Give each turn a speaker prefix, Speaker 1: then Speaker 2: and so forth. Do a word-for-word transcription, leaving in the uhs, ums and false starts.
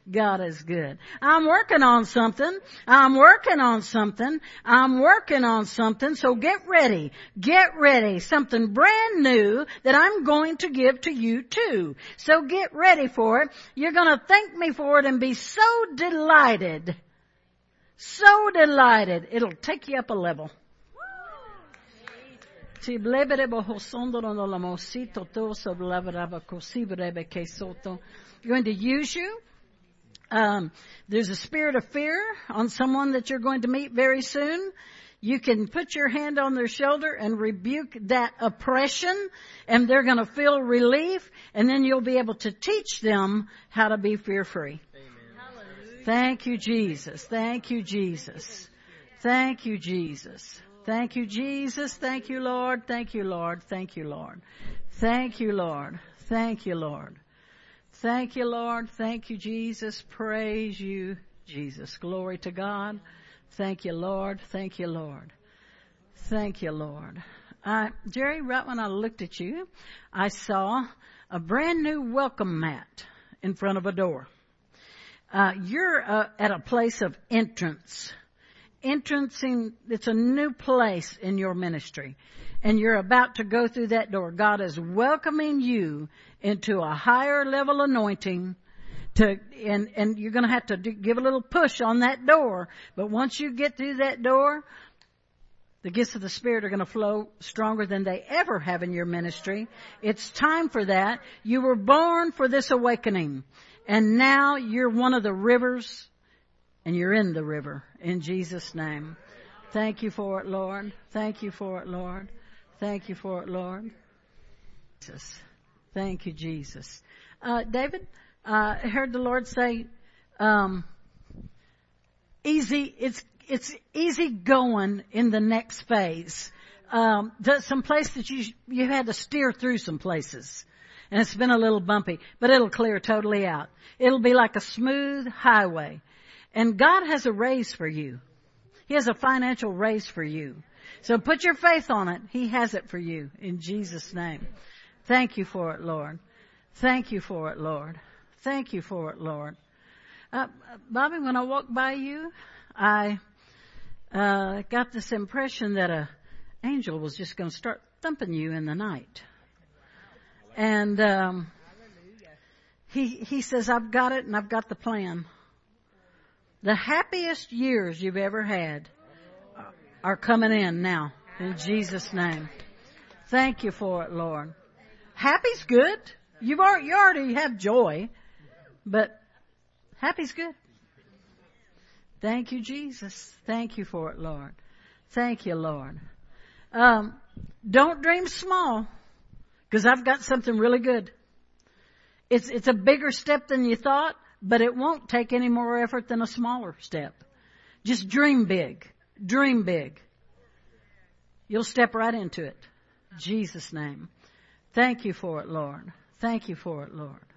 Speaker 1: God is good. I'm working on something. I'm working on something. I'm working on something. So get ready. Get ready. Something brand new that I'm going to give to you too. So get ready for it. You're going to thank me for it and be so delighted. So delighted. It'll take you up a level. You're going to use you. Um, there's a spirit of fear on someone that you're going to meet very soon. You can put your hand on their shoulder and rebuke that oppression, and they're going to feel relief, and then you'll be able to teach them how to be fear-free. Amen. Thank you, Jesus. Thank you, Jesus. Thank you, Jesus. Thank you, Jesus. Thank you, Lord. Thank you, Lord. Thank you, Lord. Thank you, Lord. Thank you, Lord. Thank you, Lord. Thank you, Jesus. Praise you, Jesus. Glory to God. Thank you, Lord. Thank you, Lord. Thank you, Lord. Uh, Jerry, right when I looked at you, I saw a brand new welcome mat in front of a door. Uh, you're uh, at a place of entrance. Entrancing, it's a new place in your ministry. And you're about to go through that door. God is welcoming you into a higher level anointing to, and, and you're going to have to do, give a little push on that door. But once you get through that door, the gifts of the Spirit are going to flow stronger than they ever have in your ministry. It's time for that. You were born for this awakening. And now you're one of the rivers, and you're in the river. In Jesus' name. Thank you for it, Lord. Thank you for it, Lord. Thank you for it, Lord. Jesus. Thank you, Jesus. Uh, David, uh, I heard the Lord say, um, easy, it's, it's easy going in the next phase. Um, there's some place that you, you had to steer through some places. And it's been a little bumpy, but it'll clear totally out. It'll be like a smooth highway. And God has a raise for you. He has a financial raise for you. So put your faith on it. He has it for you in Jesus' name. Thank you for it, Lord. Thank you for it, Lord. Thank you for it, Lord. Uh, Bobby, when I walked by you, I uh, got this impression that an angel was just going to start thumping you in the night. And um, he he says, I've got it and I've got the plan. The happiest years you've ever had are coming in now, in Jesus' name. Thank you for it, Lord. Happy's good. You've already, you already have joy, but happy's good. Thank you, Jesus. Thank you for it, Lord. Thank you, Lord. Um, don't dream small, because I've got something really good. It's it's a bigger step than you thought, but it won't take any more effort than a smaller step. Just dream big. Dream big. You'll step right into it. In Jesus' name. Thank you for it, Lord. Thank you for it, Lord.